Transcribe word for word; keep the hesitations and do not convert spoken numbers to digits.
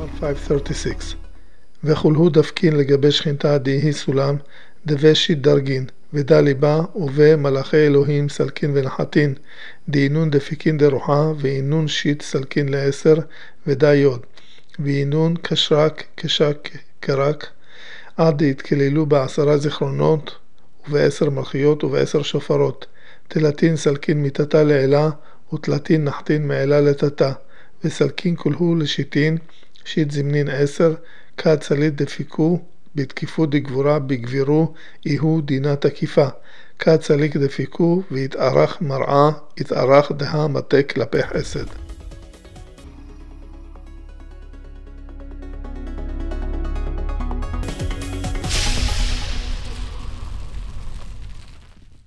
five thirty-six. וכולהו דפקין לגבי שכינתה דהי סולם, דווה שיט דרגין, ודה ליבה ובמלאכי אלוהים סלקין ונחתין, דהינון דפיקין דרוחה, ואינון שיט סלקין לעשר, ודה יוד, ואינון כשרק כשק קרק, עד התכללו בעשרה זיכרונות, ובעשר מלכיות ובעשר שופרות, תלתין סלקין מתתה לעילה, ותלתין נחתין מעילה לתתה, וסלקין כולהו לשיטין, שיט זמנין עשר, כד סלית דפיקו, בתקיפות דגבורה בגבירו, איהו דינה תקיפה, כד סליק דפיקו, והתארך מראה, התארך דה מטה כלפי חסד.